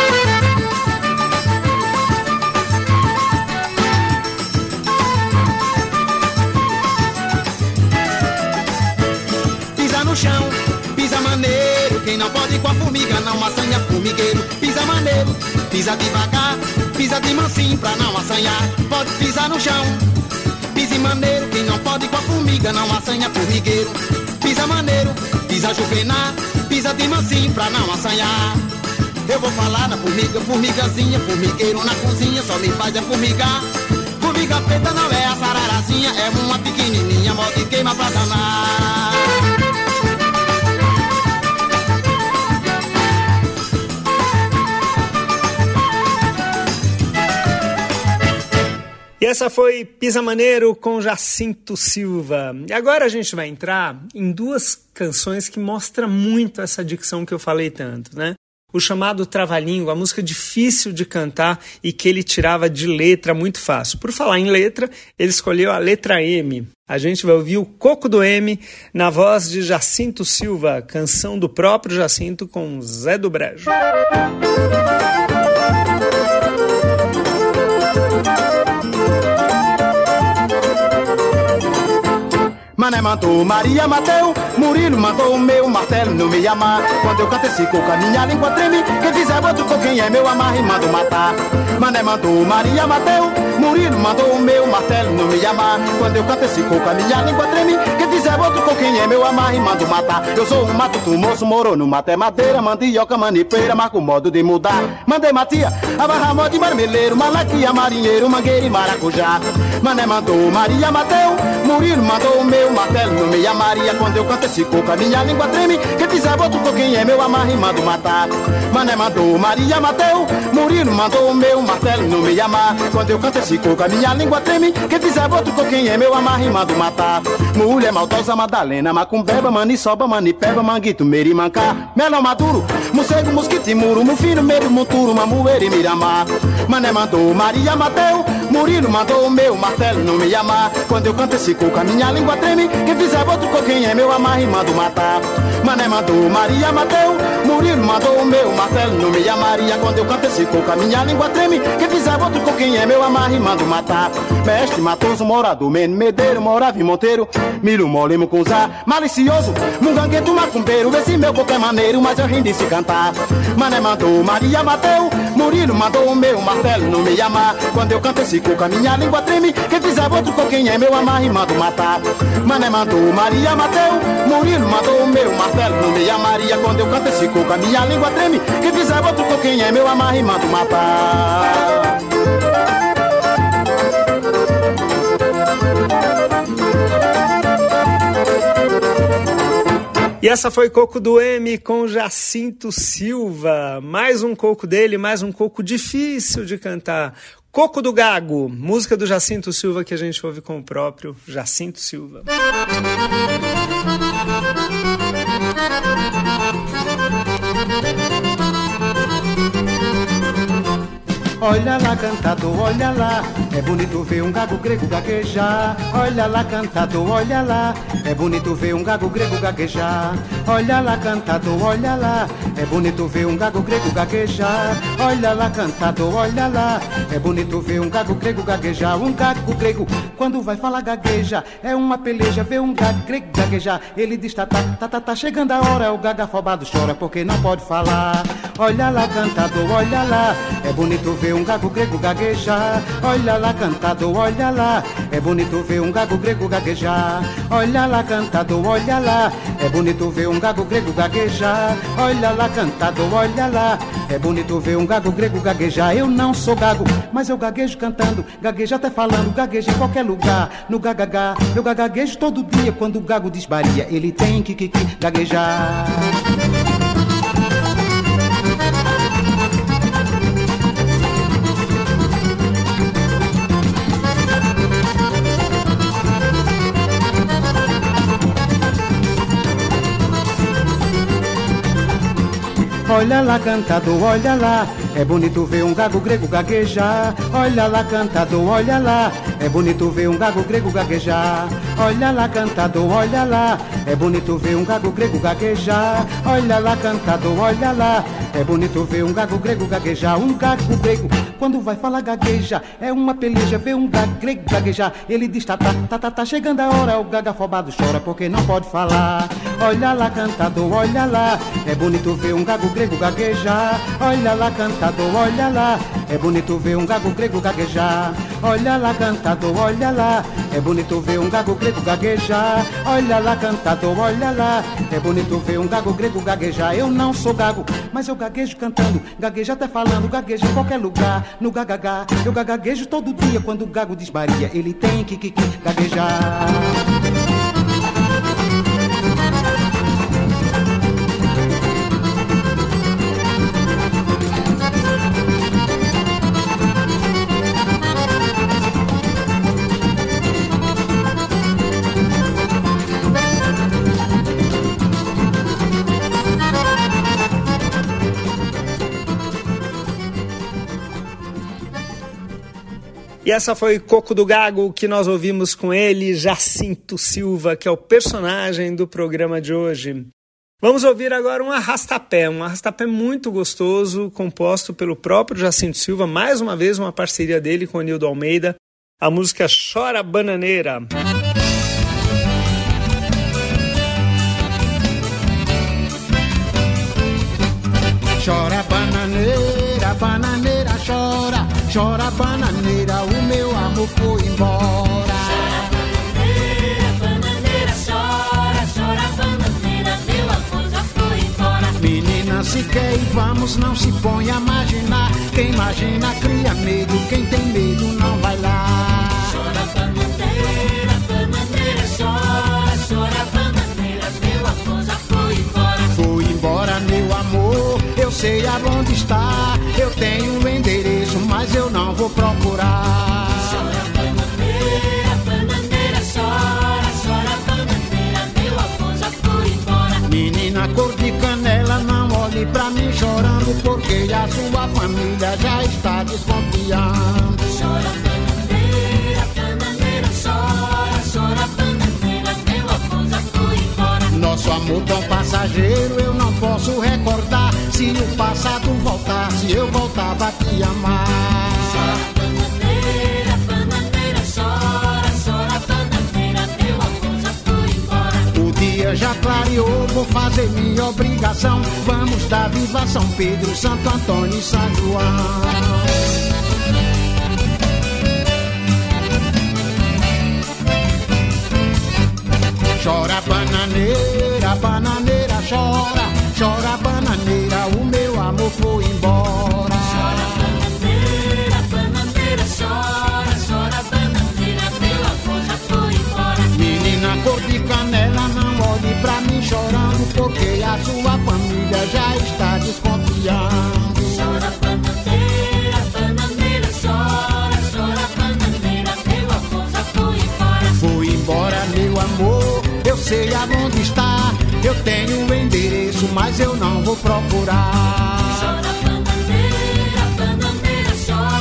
Pisa no chão, pisa maneiro, quem não pode com a formiga não assanha formigueiro. Pisa maneiro, pisa devagar, pisa de mansinho pra não assanhar. Pode pisar no chão, pise maneiro, quem não pode com a formiga não assanha formigueiro. Pisa maneiro, pisa juvenar, pisa de mansinho pra não assanhar. Eu vou falar na formiga, formigazinha, formigueiro na cozinha só me faz é formigar. Formiga preta não é a sararazinha, é uma pequenininha, morde e queima pra danar. E essa foi Pisa Maneiro com Jacinto Silva. E agora a gente vai entrar em duas canções que mostram muito essa dicção que eu falei tanto, né? O chamado Trava-Língua, a música difícil de cantar e que ele tirava de letra muito fácil. Por falar em letra, ele escolheu a letra M. A gente vai ouvir o Coco do M na voz de Jacinto Silva, canção do próprio Jacinto com Zé do Brejo. Mané mandou, Maria Mateu, Murilo mandou o meu martelo não me amar. Quando eu canto esse coco a minha língua treme, quem fizer outro com quem é meu amar e mando matar. Mané mandou, Maria Mateu, Murilo mandou o meu martelo não me amar. Quando eu canto esse coco a minha língua treme, quem fizer outro com quem é meu amar e mando matar. Eu sou um matuto moço, moro no mato é madeira, mandioca, manipeira, marco o modo de mudar. Mandei matia, abarra mó de marmeleiro, malaquia, marinheiro, mangueira e maracujá. Mané mandou, Maria Mateu, Murilo mandou o meu martelo não me amaria. Quando eu canto esse coco a minha língua treme, quem fizer outro com quem é meu amar e mando matar. Mané mandou, Maria Mateu, Murilo mandou o meu martelo não me amar. Quando eu canto esse coco a minha língua treme, quem fizer outro com quem é meu amar e mando matar. Mulher maldosa, Madalena, macumbeba, maniçoba, manipeba, manguito, merimancá, melão maduro, morcego, mosquito e muro, mufino, meio, monturo, mamueira e miramar. Mané mandou, Maria Mateu, Murilo mandou o meu martelo não me amar. Quando eu canto esse coco a minha língua treme, quem fizer outro com quem é meu amar e mando matar. Mané mandou, Maria Mateu, Murilo mandou o meu martelo não me amaria. Quando eu canto esse coco a minha língua treme, quem fizer outro com quem é meu amar e mando matar. Mestre matoso, morador, menino medeiro, morava em Monteiro, milho mole, mucunzá, malicioso, mungangueto, macumbeiro. Esse meu coco é maneiro, mas eu rimo de se cantar. Mané mandou, Maria Mateu, Murilo mandou o meu martelo não me amar. Quando eu canto esse coco a minha língua treme, quem fizer outro com quem é meu amar e mando matar. Mané mandou, Maria Mateu, Murilo mandou o meu martelo não me amaria. Quando eu canto esse coco a minha língua treme, quem fizer outro com quem é meu amar e mando matar. E essa foi Coco do M com Jacinto Silva. Mais um coco dele, mais um coco difícil de cantar. Coco do Gago, música do Jacinto Silva que a gente ouve com o próprio Jacinto Silva. Olha lá, cantador, olha lá, é bonito ver um gago grego gaguejar. Olha lá, cantador, olha lá, é bonito ver um gago grego gaguejar. Olha lá, cantador, olha lá, é bonito ver um gago grego gaguejar. Olha lá, cantador, olha lá, é bonito ver um gago grego gaguejar. Um gago grego, quando vai falar gagueja, é uma peleja, ver um gago grego gaguejar. Ele diz tá chegando a hora, o gago afobado chora porque não pode falar. Olha lá, cantador, olha lá, é bonito ver um gago grego gaguejar. Olha lá, cantador, olha lá, é bonito ver um gago grego gaguejar. Olha lá, cantador, olha lá, é bonito ver um gago grego gaguejar. Olha lá, cantador, olha lá, é bonito ver um gago grego gaguejar. Eu não sou gago, mas eu gaguejo cantando, gaguejo até falando, gaguejo em qualquer lugar. No gagagá, eu gaguejo todo dia. Quando o gago desvaria, ele tem que gaguejar. Olha lá, cantador, olha lá, é bonito ver um gago grego gaguejar. Olha lá, cantador, olha lá, é bonito ver um gago grego gaguejar. Olha lá, cantador, olha lá, é bonito ver um gago grego gaguejar. Olha lá, cantador, olha lá, é bonito ver um gago grego gaguejar. Um gago grego, quando vai falar gagueja, é uma peleja, ver um gago grego gaguejar. Ele diz tá chegando a hora, o gago afobado chora porque não pode falar. Olha lá, cantador, olha lá, é bonito ver um gago grego gaguejar. Olha lá, cantador, olha lá, é bonito ver um gago grego gaguejar. Olha lá, cantador, olha lá, é bonito ver um gago grego gaguejar. Olha lá, cantador, olha lá, é bonito ver um gago grego gaguejar. Eu não sou gago, mas eu gaguejo cantando, gaguejo até falando, gaguejo em qualquer lugar. No gagagá, eu gaguejo todo dia. Quando o gago desvaria, ele tem que gaguejar. E essa foi Coco do Gago, que nós ouvimos com ele, Jacinto Silva, que é o personagem do programa de hoje. Vamos ouvir agora um arrastapé muito gostoso, composto pelo próprio Jacinto Silva, mais uma vez uma parceria dele com o Nildo Almeida, a música Chora Bananeira. Chora bananeira, bananeira chora, chora bananeira, o meu amor foi embora. Chora bananeira, chora, chora bananeira, meu amor já foi embora. Menina, se quer e vamos, não se põe a imaginar. Quem imagina cria medo, quem tem medo não vai lá. Chora bananeira, bananeira chora, chora bananeira, meu amor já foi embora. Foi embora meu amor, eu sei aonde está. Eu tenho o endereço, mas eu não vou procurar. Chora bananeira, bananeira chora, chora bananeira, meu amor já foi embora. Menina cor de canela, não olhe pra mim chorando, porque a sua família já está desconfiando. Chora bananeira, bananeira chora, chora bananeira, meu amor já foi embora. Nosso amor tão passageiro, eu não posso recordar. Se o passado voltasse, eu voltava a te amar. Chora bananeira, bananeira chora, chora bananeira, meu amor já foi embora. O dia já clareou, vou fazer minha obrigação. Vamos dar viva São Pedro, Santo Antônio e São João. Chora bananeira, bananeira chora, chora bananeira, o meu amor foi embora. Chora bananeira, bananeira chora, chora bananeira, meu amor já foi embora. Menina cor de canela, não olhe pra mim chorando, porque a sua família já está desconfiando. Chora bananeira, bananeira chora, chora bananeira, meu amor já foi embora. Foi embora meu amor, eu sei aonde está. Eu tenho o endereço, mas eu não vou procurar. Chora bananeira, bananeira chora.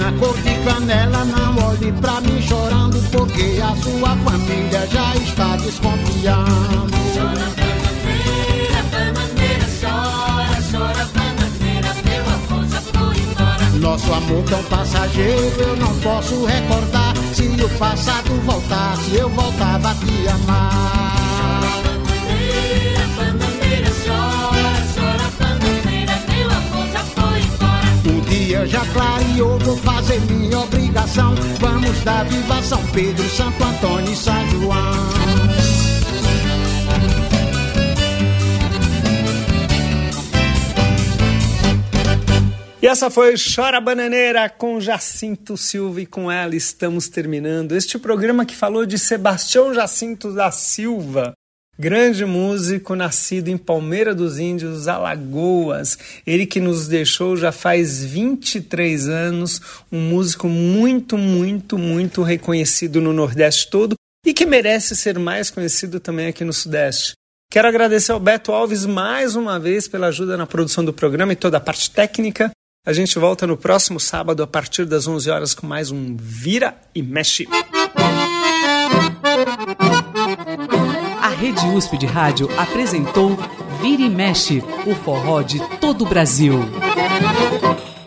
minha cor de canela, não olhe pra mim chorando, porque a sua família já está desconfiando. Chora bananeira, chora, chora bananeira, meu amor já foi embora. Nosso amor tão passageiro, eu não posso recordar. Se o passado voltasse, eu voltava a te amar. Bananeira, chora, chora bananeira, meu amor já foi embora. O dia já clareou, vou fazer minha obrigação. Vamos dar viva São Pedro, Santo Antônio e São João. E essa foi Chora Bananeira com Jacinto Silva, e com ela estamos terminando este programa que falou de Sebastião Jacinto da Silva, grande músico nascido em Palmeira dos Índios, Alagoas. Ele que nos deixou já faz 23 anos, um músico muito, muito, muito reconhecido no Nordeste todo e que merece ser mais conhecido também aqui no Sudeste. Quero agradecer ao Beto Alves mais uma vez pela ajuda na produção do programa e toda a parte técnica. A gente volta no próximo sábado a partir das 11 horas com mais um Vira e Mexe. A Rede USP de Rádio apresentou Vira e Mexe, o forró de todo o Brasil.